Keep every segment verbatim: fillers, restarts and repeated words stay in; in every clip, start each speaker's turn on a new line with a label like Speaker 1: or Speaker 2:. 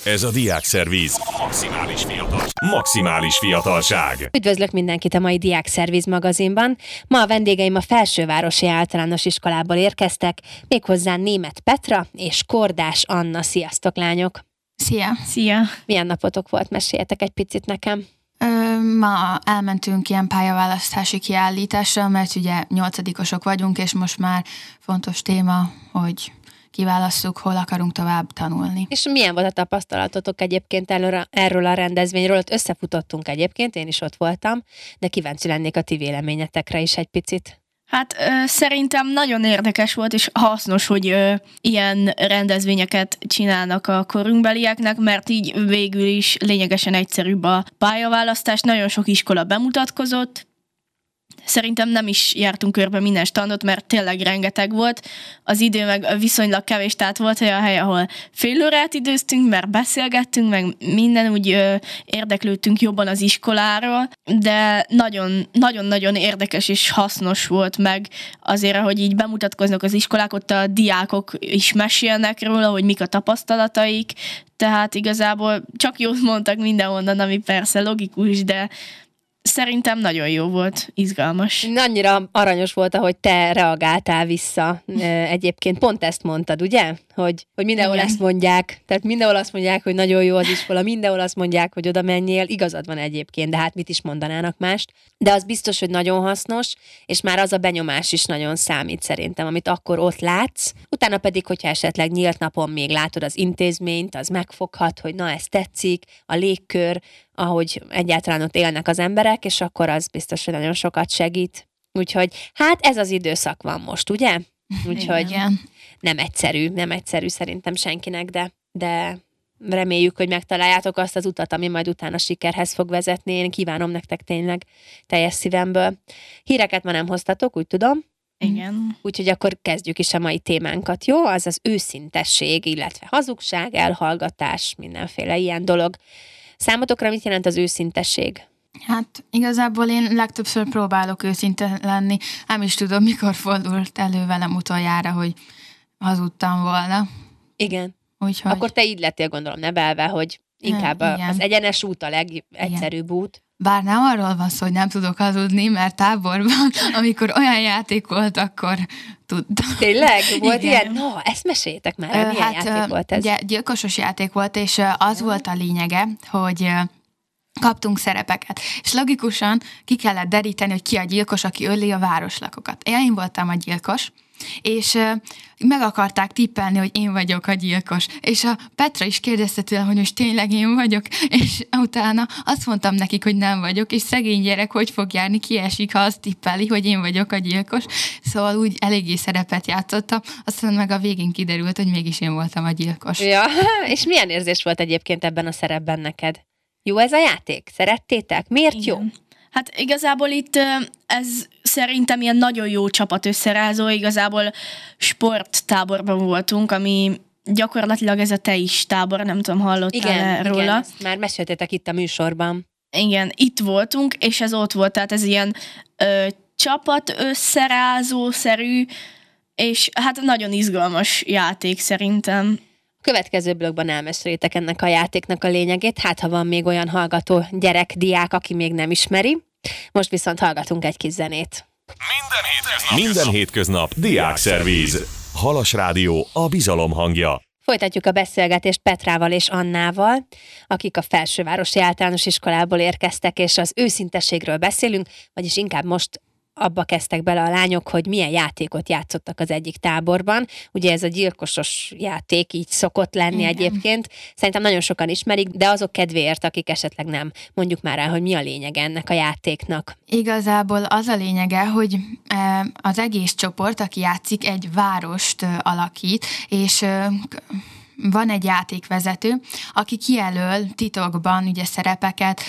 Speaker 1: Ez a Diákszervíz. Maximális fiatal. Maximális fiatalság.
Speaker 2: Üdvözlök mindenkit a mai Diákszervíz magazinban. Ma a vendégeim a Felsővárosi Általános Iskolából érkeztek, méghozzá Németh Petra és Kordás Anna. Sziasztok, lányok!
Speaker 3: Szia!
Speaker 4: Szia!
Speaker 2: Milyen napotok volt? Meséljetek egy picit nekem.
Speaker 3: Ö, ma elmentünk ilyen pályaválasztási kiállításra, mert ugye nyolcadikosok vagyunk, és most már fontos téma, hogy kiválasszuk, hol akarunk tovább tanulni.
Speaker 2: És milyen volt a tapasztalatotok egyébként előre, erről a rendezvényről? Ott összefutottunk egyébként, én is ott voltam, de kíváncsi lennék a ti véleményetekre is egy picit.
Speaker 4: Hát ö, szerintem nagyon érdekes volt, és hasznos, hogy ö, ilyen rendezvényeket csinálnak a korunkbelieknek, mert így végül is lényegesen egyszerűbb a pályaválasztás. Nagyon sok iskola bemutatkozott. Szerintem nem is jártunk körbe minden standot, mert tényleg rengeteg volt. Az idő meg viszonylag kevés, tehát volt olyan hely, ahol fél órát időztünk, mert beszélgettünk, meg minden úgy ö, érdeklődtünk jobban az iskoláról, de nagyon-nagyon érdekes és hasznos volt meg azért, hogy így bemutatkoznak az iskolák, ott a diákok is mesélnek róla, hogy mik a tapasztalataik, tehát igazából csak jót mondtak mindenhonnan, ami persze logikus, de szerintem nagyon jó volt, izgalmas.
Speaker 2: Annyira aranyos volt, ahogy te reagáltál vissza. Egyébként pont ezt mondtad, ugye? Hogy, hogy mindenhol Igen. ezt mondják. Tehát mindenhol azt mondják, hogy nagyon jó az iskola, mindenhol azt mondják, hogy oda menjél. Igazad van egyébként, de hát mit is mondanának mást. De az biztos, hogy nagyon hasznos, és már az a benyomás is nagyon számít szerintem, amit akkor ott látsz. Utána pedig, hogyha esetleg nyílt napon még látod az intézményt, az megfoghat, hogy na, ez tetszik, a légkör, ahogy egyáltalán ott élnek az emberek, és akkor az biztos, hogy nagyon sokat segít. Úgyhogy hát ez az időszak van most, ugye? Úgyhogy
Speaker 3: Igen.
Speaker 2: nem egyszerű, nem egyszerű szerintem senkinek, de, de reméljük, hogy megtaláljátok azt az utat, ami majd utána sikerhez fog vezetni. Én kívánom nektek tényleg teljes szívemből. Híreket ma nem hoztatok, úgy tudom.
Speaker 4: Igen.
Speaker 2: Úgyhogy akkor kezdjük is a mai témánkat, jó? Az az őszintesség, illetve hazugság, elhallgatás, mindenféle ilyen dolog. Számotokra mit jelent az őszintesség?
Speaker 3: Hát igazából én legtöbbször próbálok őszinte lenni. Nem is tudom, mikor fordult elő velem utoljára, hogy hazudtam volna.
Speaker 2: Igen.
Speaker 3: Úgyhogy...
Speaker 2: Akkor te így lettél, gondolom, nevelve, hogy inkább
Speaker 3: ja,
Speaker 2: az egyenes út a legegyszerűbb út.
Speaker 3: Bár nem arról van szó, hogy nem tudok hazudni, mert táborban, amikor olyan játék volt, akkor tudtam.
Speaker 2: Tényleg? Volt
Speaker 3: Igen.
Speaker 2: ilyen? No, ezt meséljétek már, milyen
Speaker 3: hát,
Speaker 2: játék volt ez?
Speaker 3: Ugye gyilkosos játék volt, és az volt a lényege, hogy kaptunk szerepeket, és logikusan ki kellett deríteni, hogy ki a gyilkos, aki öli a városlakokat. Én voltam a gyilkos, és uh, meg akarták tippelni, hogy én vagyok a gyilkos. És a Petra is kérdezte tőlem, hogy most tényleg én vagyok, és utána azt mondtam nekik, hogy nem vagyok, és szegény gyerek hogy fog járni, kiesik, ha azt tippeli, hogy én vagyok a gyilkos. Szóval úgy eléggé szerepet játszottam, aztán meg a végén kiderült, hogy mégis én voltam a gyilkos.
Speaker 2: Ja, és milyen érzés volt egyébként ebben a szerepben neked? Jó ez a játék? Szerettétek? Miért
Speaker 4: Igen.
Speaker 2: jó?
Speaker 4: Hát igazából itt ez szerintem ilyen nagyon jó csapat összerázó, igazából sporttáborban voltunk, ami gyakorlatilag ez a te is tábor, nem tudom, hallottál
Speaker 2: igen,
Speaker 4: róla.
Speaker 2: Igen, ezt már meséltétek itt a műsorban.
Speaker 4: Igen, itt voltunk, és ez ott volt, tehát ez ilyen ö, csapat összerázó-szerű, és hát nagyon izgalmas játék szerintem.
Speaker 2: Következő blogban elmesélitek ennek a játéknak a lényegét, hát ha van még olyan hallgató gyerek, diák, aki még nem ismeri. Most viszont hallgatunk egy kis zenét.
Speaker 1: Minden hétköznap, Minden hétköznap Diákszervíz. Halas Rádió, a bizalom hangja.
Speaker 2: Folytatjuk a beszélgetést Petrával és Annával, akik a Felsővárosi Általános Iskolából érkeztek, és az őszintességről beszélünk, vagyis inkább most abba kezdtek bele a lányok, hogy milyen játékot játszottak az egyik táborban. Ugye ez a gyilkosos játék így szokott lenni. Igen. Egyébként. Szerintem nagyon sokan ismerik, de azok kedvéért, akik esetleg nem, mondjuk már el, hogy mi a lényeg ennek a játéknak.
Speaker 3: Igazából az a lényege, hogy az egész csoport, aki játszik, egy várost alakít, és van egy játékvezető, aki kijelöl titokban ugye szerepeket,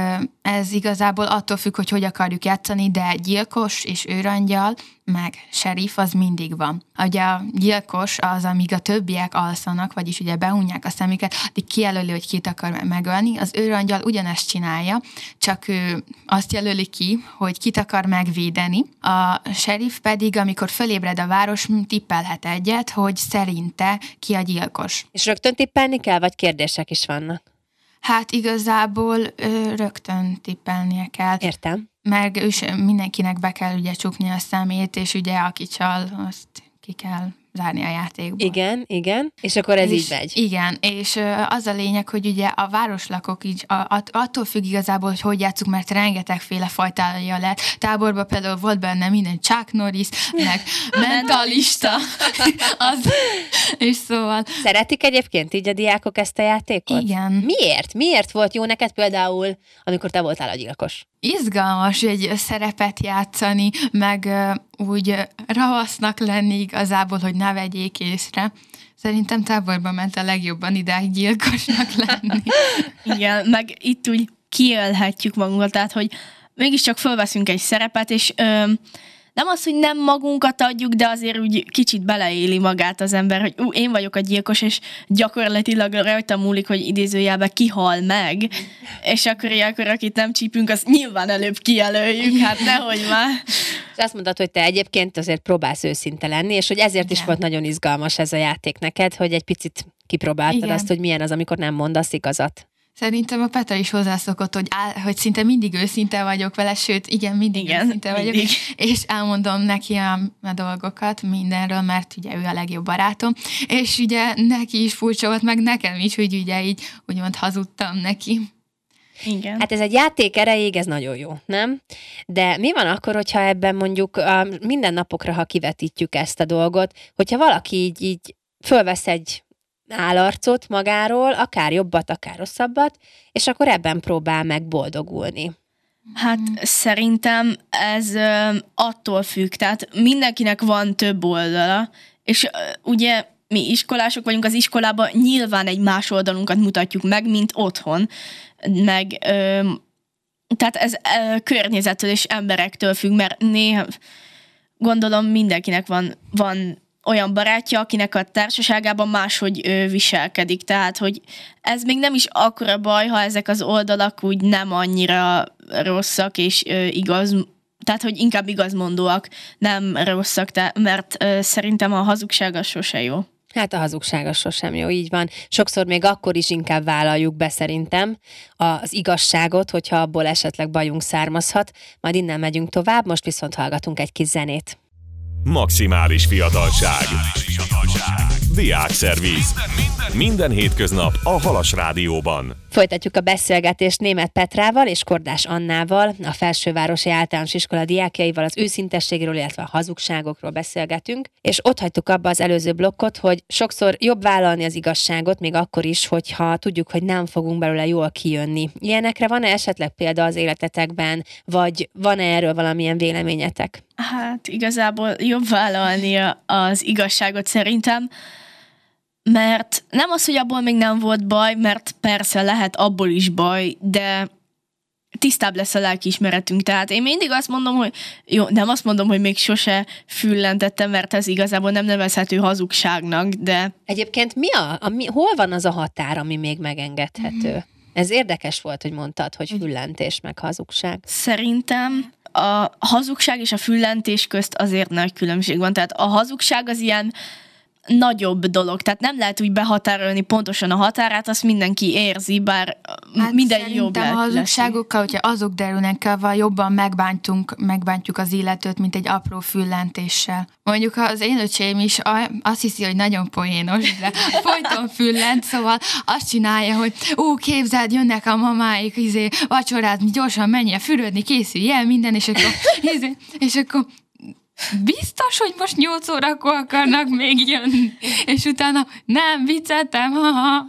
Speaker 3: ez igazából attól függ, hogy hogy akarjuk játszani, de gyilkos és őrangyal, meg serif az mindig van. Ugye a gyilkos az, amíg a többiek alszanak, vagyis ugye behunják a szemüket, addig kijelöli, hogy kit akar megölni. Az őrangyal ugyanezt csinálja, csak ő azt jelöli ki, hogy kit akar megvédeni. A serif pedig, amikor fölébred a város, tippelhet egyet, hogy szerinte ki a gyilkos. fontos.
Speaker 2: És rögtön tippelni kell, vagy kérdések is vannak?
Speaker 3: Hát igazából ö, rögtön tippelnie kell.
Speaker 2: Értem.
Speaker 3: Meg ős, mindenkinek be kell ugye csukni a szemét, és ugye aki csal, azt ki kell zárni a játékból.
Speaker 2: Igen, igen. És akkor ez
Speaker 3: és
Speaker 2: így megy.
Speaker 3: Igen, és az a lényeg, hogy ugye a városlakók így a, attól függ igazából, hogy hogy játszunk, mert rengetegféle fajtája lehet. Táborban például volt benne minden Chuck Norris, meg mentalista, az, és szóval...
Speaker 2: Szeretik egyébként így a diákok ezt a játékot?
Speaker 3: Igen.
Speaker 2: Miért? Miért volt jó neked például, amikor te voltál a gyilkos?
Speaker 3: Izgalmas egy szerepet játszani, meg uh, úgy ravasznak lenni igazából, hogy ne vegyék észre. Szerintem táborban ment a legjobban idáig gyilkosnak lenni.
Speaker 4: Igen, meg itt úgy kiélhetjük magunkat, tehát, hogy mégiscsak fölveszünk egy szerepet, és ö, nem az, hogy nem magunkat adjuk, de azért úgy kicsit beleéli magát az ember, hogy ú, én vagyok a gyilkos, és gyakorlatilag rajta múlik, hogy idézőjelben kihal meg, és akkor ilyenkor, akit nem csípünk, azt nyilván előbb kijelöljük, hát nehogy már.
Speaker 2: És azt mondtad, hogy te egyébként azért próbálsz őszinte lenni, és hogy ezért
Speaker 3: Igen.
Speaker 2: is volt nagyon izgalmas ez a játék neked, hogy egy picit kipróbáltad
Speaker 3: Igen.
Speaker 2: azt, hogy milyen az, amikor nem mondasz igazat.
Speaker 3: Szerintem a Petra is hozzászokott, hogy, áll, hogy szinte mindig őszinte vagyok vele, sőt, igen, mindig
Speaker 4: Igen,
Speaker 3: őszinte vagyok,
Speaker 4: mindig.
Speaker 3: és elmondom neki a, a dolgokat mindenről, mert ugye ő a legjobb barátom, és ugye neki is furcsa volt, meg nekem is, hogy ugye így úgymond hazudtam neki.
Speaker 4: Igen.
Speaker 2: Hát ez egy játék erejéig, ez nagyon jó, nem? De mi van akkor, hogyha ebben mondjuk a mindennapokra, ha kivetítjük ezt a dolgot, hogyha valaki így, így fölvesz egy állarcot magáról, akár jobbat, akár rosszabbat, és akkor ebben próbál meg boldogulni.
Speaker 4: Hát szerintem ez ö, attól függ, tehát mindenkinek van több oldala, és ö, ugye mi iskolások vagyunk, az iskolában nyilván egy más oldalunkat mutatjuk meg, mint otthon, meg ö, tehát ez ö, környezettől és emberektől függ, mert néha gondolom mindenkinek van, van olyan barátja, akinek a társaságában máshogy ö, viselkedik, tehát hogy ez még nem is akkora baj, ha ezek az oldalak úgy nem annyira rosszak és ö, igaz, tehát hogy inkább igazmondóak, nem rosszak, te, mert ö, szerintem a hazugság az sose jó.
Speaker 2: Hát a hazugság az sosem jó, így van. Sokszor még akkor is inkább vállaljuk be szerintem az igazságot, hogyha abból esetleg bajunk származhat. Majd innen megyünk tovább, most viszont hallgatunk egy kis zenét.
Speaker 1: Maximális fiatalság. Diákszervíz. Minden hétköznap a Halas Rádióban.
Speaker 2: Folytatjuk a beszélgetést Németh Petrával és Kordás Annával, a Felsővárosi Általános Iskola diákjaival az őszintességről, illetve a hazugságokról beszélgetünk, és ott hagytuk abba az előző blokkot, hogy sokszor jobb vállalni az igazságot, még akkor is, hogyha tudjuk, hogy nem fogunk belőle jól kijönni. Ilyenekre van-e esetleg példa az életetekben, vagy van-e erről valamilyen véleményetek?
Speaker 4: Hát igazából jobb vállalni az igazságot szerintem, mert nem az, hogy abból még nem volt baj, mert persze lehet abból is baj, de tisztább lesz a lelkiismeretünk. Tehát én mindig azt mondom, hogy jó, nem azt mondom, hogy még sose füllentettem, mert ez igazából nem nevezhető hazugságnak, de...
Speaker 2: Egyébként mi a, a mi, hol van az a határ, ami még megengedhető? Ez érdekes volt, hogy mondtad, hogy füllentés meg hazugság.
Speaker 4: Szerintem a hazugság és a füllentés közt azért nagy különbség van. Tehát a hazugság az ilyen nagyobb dolog, tehát nem lehet úgy behatárolni pontosan a határát, azt mindenki érzi, bár
Speaker 3: hát
Speaker 4: minden jobb
Speaker 3: lehet. A hazugságokkal, hogyha azok derülnek el, jobban megbántunk, megbántjuk az illetőt, mint egy apró füllentéssel. Mondjuk az én öcsém is azt hiszi, hogy nagyon poénos, de folyton füllent, szóval azt csinálja, hogy ó, képzeld, jönnek a mamáik, izé, vacsorát, gyorsan menjél fürödni, készülj el minden, és akkor, izé, és akkor biztos, hogy most nyolc órakor akarnak még jönni. És utána nem, vicceltem, ha-ha.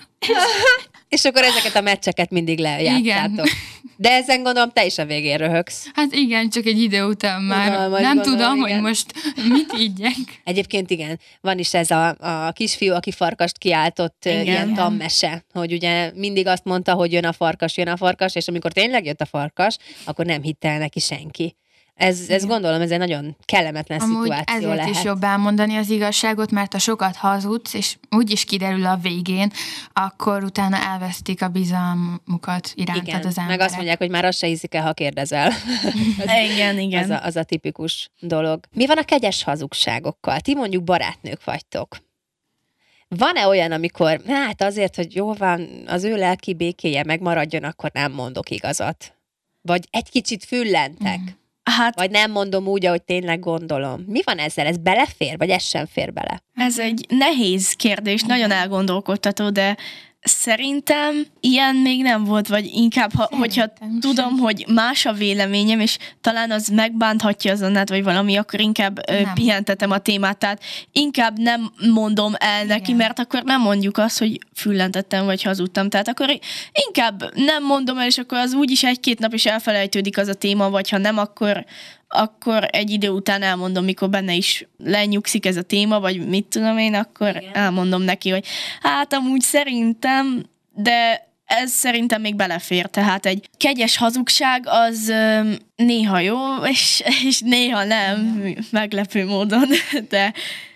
Speaker 2: És akkor ezeket a meccseket mindig lejátszátok. De ezen gondolom te is a végén röhögsz.
Speaker 3: Hát igen, csak egy idő után már
Speaker 2: Gondolom,
Speaker 3: nem
Speaker 2: gondolom,
Speaker 3: tudom,
Speaker 2: igen.
Speaker 3: hogy most mit ígyek.
Speaker 2: Egyébként igen, van is ez a, a kisfiú, aki farkast kiáltott, igen, ilyen tanmese, hogy ugye mindig azt mondta, hogy jön a farkas, jön a farkas, és amikor tényleg jött a farkas, akkor nem hitte el neki senki. Ez, ez gondolom, ez egy nagyon kellemetlen
Speaker 3: Amúgy
Speaker 2: szituáció
Speaker 3: ezért
Speaker 2: lehet.
Speaker 3: is jobb elmondani az igazságot, mert ha sokat hazudsz, és úgy is kiderül a végén, akkor utána elvesztik a bizalmukat irántad
Speaker 2: Igen,
Speaker 3: az emberek.
Speaker 2: meg azt mondják, hogy már azt se hiszik el, ha kérdezel.
Speaker 4: Igen, igen.
Speaker 2: Az a, az a tipikus dolog. Mi van a kegyes hazugságokkal? Ti mondjuk barátnők vagytok. Van-e olyan, amikor, hát azért, hogy jó van, az ő lelki békéje megmaradjon, akkor nem mondok igazat? Vagy egy kicsit füllentek? Mm.
Speaker 4: Hát,
Speaker 2: Vagy nem mondom úgy, ahogy tényleg gondolom. Mi van ezzel? Ez belefér, vagy ez sem fér bele?
Speaker 4: ez egy nehéz kérdés, nagyon elgondolkodtató, de szerintem ilyen még nem volt, vagy inkább, ha, hogyha
Speaker 3: sem.
Speaker 4: tudom, hogy más a véleményem, és talán az megbánthatja az Annát, vagy valami, akkor inkább ö,
Speaker 3: Nem.
Speaker 4: pihentetem a témát, tehát inkább nem mondom el neki,
Speaker 3: Igen.
Speaker 4: mert akkor nem mondjuk azt, hogy füllentettem, vagy hazudtam, tehát akkor inkább nem mondom el, és akkor az úgyis egy-két nap is elfelejtődik az a téma, vagy ha nem, akkor akkor egy idő után elmondom, mikor benne is lenyugszik ez a téma, vagy mit tudom én, akkor
Speaker 2: Igen.
Speaker 4: elmondom neki, hogy hát amúgy szerintem, de ez szerintem még belefér, tehát egy kegyes hazugság az öm, néha jó, és, és néha nem, meglepő módon, de,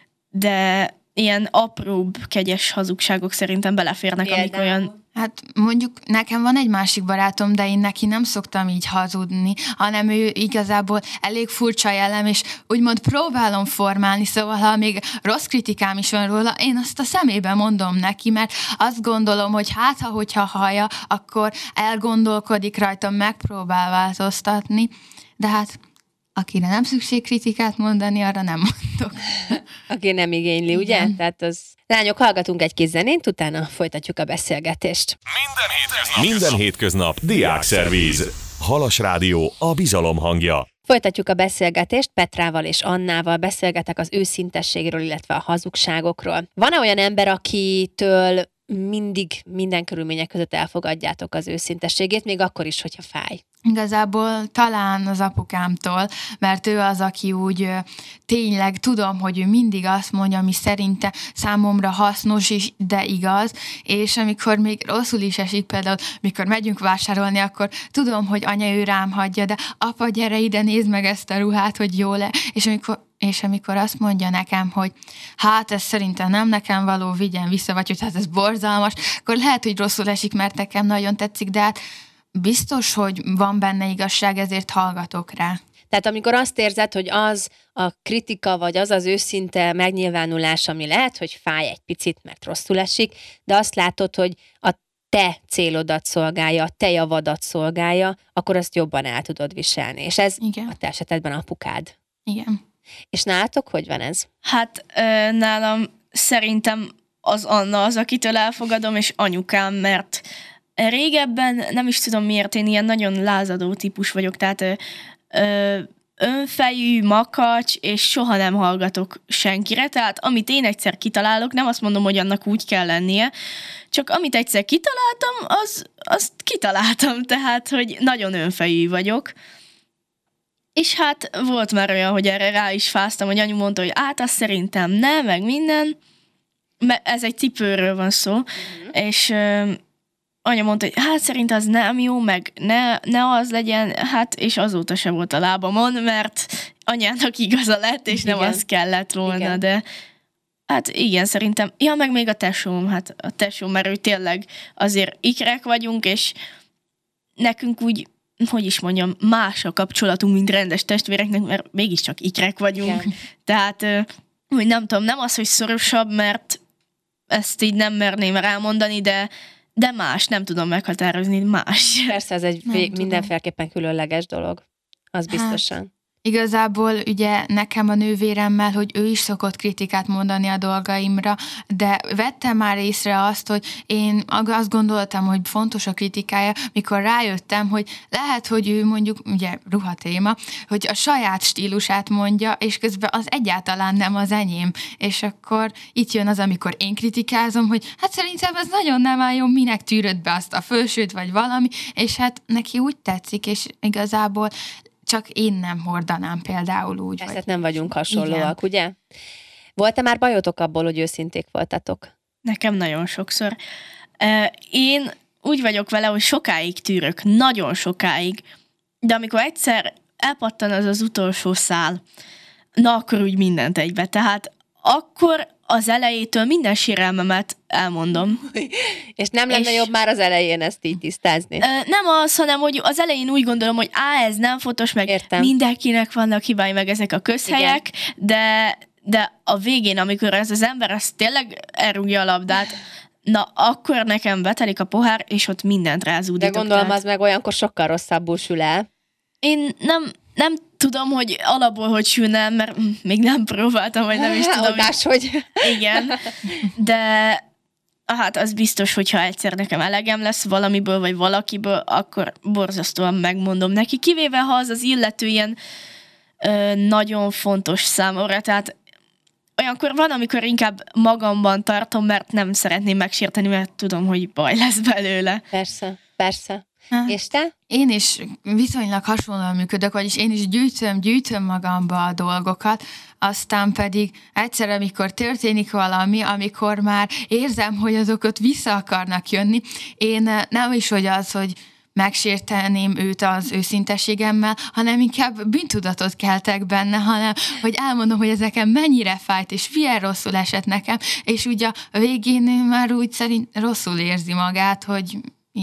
Speaker 4: de ilyen apróbb kegyes hazugságok szerintem beleférnek, amik
Speaker 2: Például?
Speaker 4: olyan.
Speaker 3: Hát mondjuk nekem van egy másik barátom, de én neki nem szoktam így hazudni, hanem ő igazából elég furcsa jellem, és úgymond próbálom formálni, szóval ha még rossz kritikám is van róla, én azt a szemébe mondom neki, mert azt gondolom, hogy hát, ha hogyha hallja, akkor elgondolkodik rajtam, megpróbál változtatni, de hát akire nem szükség kritikát mondani, arra nem mondok.
Speaker 2: Aki nem igényli, ugye?
Speaker 3: Igen.
Speaker 2: Tehát az... Lányok, hallgatunk egy kis zenét, utána folytatjuk a beszélgetést.
Speaker 1: Minden hétköznap, Minden hétköznap Diákszervíz. Halas Rádió, a bizalom hangja.
Speaker 2: Folytatjuk a beszélgetést, Petrával és Annával beszélgetek az őszintességről, illetve a hazugságokról. Van-e olyan ember, akitől mindig, minden körülmények között elfogadjátok az őszintességét, még akkor is, hogyha fáj?
Speaker 3: Igazából talán az apukámtól, mert ő az, aki úgy ö, tényleg tudom, hogy ő mindig azt mondja, ami szerinte számomra hasznos is, de igaz, és amikor még rosszul is esik, például mikor megyünk vásárolni, akkor tudom, hogy anya ő rám hagyja, de apa, gyere ide, nézd meg ezt a ruhát, hogy jól-e, és amikor És amikor azt mondja nekem, hogy hát ez szerintem nem nekem való, vigyen vissza, vagy hogy hát ez borzalmas, akkor lehet, hogy rosszul esik, mert nekem nagyon tetszik, de hát biztos, hogy van benne igazság, ezért hallgatok rá.
Speaker 2: Tehát amikor azt érzed, hogy az a kritika, vagy az az őszinte megnyilvánulás, ami lehet, hogy fáj egy picit, mert rosszul esik, de azt látod, hogy a te célodat szolgálja, a te javadat szolgálja, akkor azt jobban el tudod viselni. És ez
Speaker 3: Igen.
Speaker 2: a te esetedben apukád.
Speaker 3: Igen.
Speaker 2: És nálatok hogy van ez?
Speaker 4: Hát ö, nálam szerintem az Anna az, akitől elfogadom, és anyukám, mert régebben nem is tudom miért, én ilyen nagyon lázadó típus vagyok, tehát ö, ö, önfejű, makacs, és soha nem hallgatok senkire, tehát amit én egyszer kitalálok, nem azt mondom, hogy annak úgy kell lennie, csak amit egyszer kitaláltam, az, azt kitaláltam, tehát, hogy nagyon önfejű vagyok. És hát volt már olyan, hogy erre rá is fáztam, hogy anyu mondta, hogy át azt szerintem nem, meg minden, mert ez egy cipőről van szó, uh-huh. és ö, anya mondta, hogy hát szerint az nem jó, meg ne, ne az legyen, hát és azóta se volt a lábamon, mert anyának igaza lett, és igen. nem az kellett volna, igen. de hát igen, szerintem, ja, meg még a tesóm, hát a tesóm, mert ő tényleg azért ikrek vagyunk, és nekünk úgy, hogy is mondjam, más a kapcsolatunk, mint rendes testvéreknek, mert mégiscsak ikrek vagyunk. Igen. Tehát, hogy nem tudom, nem az, hogy szorosabb, mert ezt így nem merném elmondani, de, de más, nem tudom meghatározni, más.
Speaker 2: Persze, ez egy vég, mindenféleképpen különleges dolog. Az biztosan. Hát.
Speaker 3: Igazából ugye nekem a nővéremmel, hogy ő is szokott kritikát mondani a dolgaimra, de vettem már észre azt, hogy én azt gondoltam, hogy fontos a kritikája, mikor rájöttem, hogy lehet, hogy ő mondjuk, ugye ruhatéma, hogy a saját stílusát mondja, és közben az egyáltalán nem az enyém. És akkor itt jön az, amikor én kritikázom, hogy hát szerintem ez nagyon nem álljon, minek tűröd be azt a fölsőt, vagy valami, és hát neki úgy tetszik, és igazából csak én nem hordanám például úgy.
Speaker 2: Persze
Speaker 3: vagy...
Speaker 2: nem vagyunk hasonlóak, igen. Ugye? Volt-e már bajotok abból, hogy őszinték voltatok?
Speaker 4: Nekem nagyon sokszor. Én úgy vagyok vele, hogy sokáig tűrök, nagyon sokáig, de amikor egyszer elpattan az az utolsó szál, na akkor úgy mindent egybe. Tehát akkor az elejétől minden sérelmemet elmondom.
Speaker 2: És nem lenne és jobb már az elején ezt így tisztázni?
Speaker 4: Nem az, hanem hogy az elején úgy gondolom, hogy á, ez nem fontos, meg értem. Mindenkinek vannak hibái, meg ezek a közhelyek, igen. de de a végén, amikor ez az ember ezt tényleg elrúgja a labdát, na, akkor nekem betelik a pohár, és ott mindent rázúdítok.
Speaker 2: De gondolom,
Speaker 4: tehát.
Speaker 2: az meg olyankor sokkal rosszabbul sül el.
Speaker 4: Én nem, nem tudom, hogy alapból hogy sülne, mert még nem próbáltam, vagy nem is tudom.
Speaker 2: Máshogy.
Speaker 4: Igen, de hát az biztos, hogyha egyszer nekem elegem lesz valamiből, vagy valakiből, akkor borzasztóan megmondom neki, kivéve ha az az illető ilyen ö, nagyon fontos számomra, tehát olyankor van, amikor inkább magamban tartom, mert nem szeretném megsérteni, mert tudom, hogy baj lesz belőle.
Speaker 2: Persze, persze. Ha. És te?
Speaker 3: Én is viszonylag hasonlóan működök, vagyis én is gyűjtöm, gyűjtöm magamba a dolgokat, aztán pedig egyszer, amikor történik valami, amikor már érzem, hogy azok ott vissza akarnak jönni, én nem is hogy az, hogy megsérteném őt az őszintességemmel, hanem inkább bűntudatot keltek benne, hanem hogy elmondom, hogy ez nekem mennyire fájt, és milyen rosszul esett nekem, és ugye a végén már úgy szerint rosszul érzi magát, hogy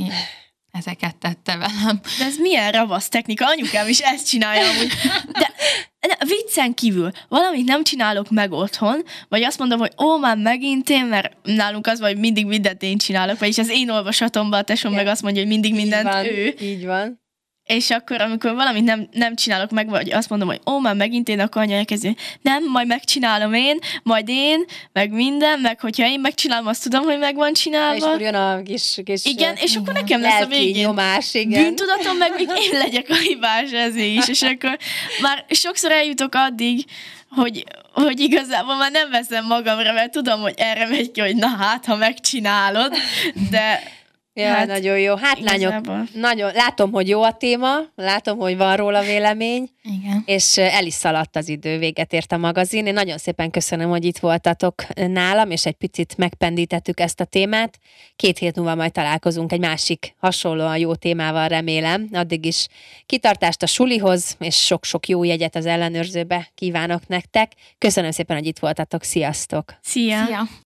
Speaker 3: ezeket tette velem.
Speaker 4: De ez milyen ravasz technika, anyukám is ezt csinálja amúgy. De, de viccen kívül, valamit nem csinálok meg otthon, vagy azt mondom, hogy ó, már megint én, mert nálunk az van, hogy mindig mindent én csinálok, vagyis az én olvasatomban a tesom meg azt mondja, hogy mindig mindent
Speaker 2: így van,
Speaker 4: ő.
Speaker 2: Így van.
Speaker 4: És akkor, amikor valamit nem, nem csinálok meg, vagy azt mondom, hogy ó, már megint én, akkor anya elkezdő, nem, majd megcsinálom én, majd én, meg minden, meg hogyha én megcsinálom, azt tudom, hogy meg van csinálva. És
Speaker 2: akkor jön a kis, kis
Speaker 4: igen, és igen. Akkor nekem lesz a végén
Speaker 2: nyomás, igen.
Speaker 4: bűntudatom, meg még én legyek a hibás ezért is, és akkor már sokszor eljutok addig, hogy, hogy igazából már nem veszem magamra, mert tudom, hogy erre megy ki, hogy na hát, ha megcsinálod, de
Speaker 2: ja, hát, nagyon jó. Hát lányok, nagyon, látom, hogy jó a téma, látom, hogy van róla vélemény,
Speaker 3: igen.
Speaker 2: És el is szaladt az idő, véget ért a magazin. Én nagyon szépen köszönöm, hogy itt voltatok nálam, és egy picit megpendítettük ezt a témát. Két hét múlva majd találkozunk egy másik hasonlóan jó témával, remélem. Addig is kitartást a sulihoz, és sok-sok jó jegyet az ellenőrzőbe kívánok nektek. Köszönöm szépen, hogy itt voltatok. Sziasztok!
Speaker 4: Szia!
Speaker 3: Szia.